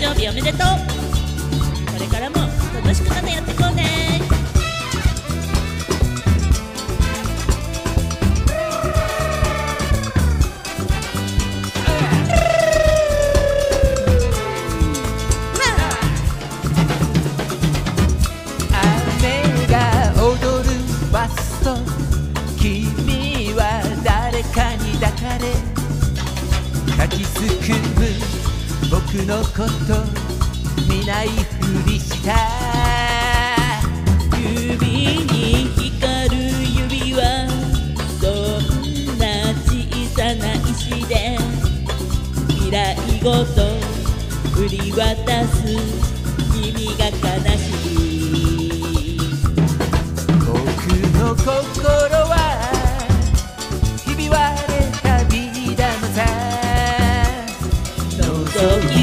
生日おめでとう。これからも楽しくまたやっていこうね。 雨が踊るバスと君は誰かに抱かれ抱きすくむ僕のこと見ないふりした。 指に光る指輪、そんな小さな石で未来ごと振り渡す君が悲しい。 僕の心はひび割れたビー玉さ。 覗き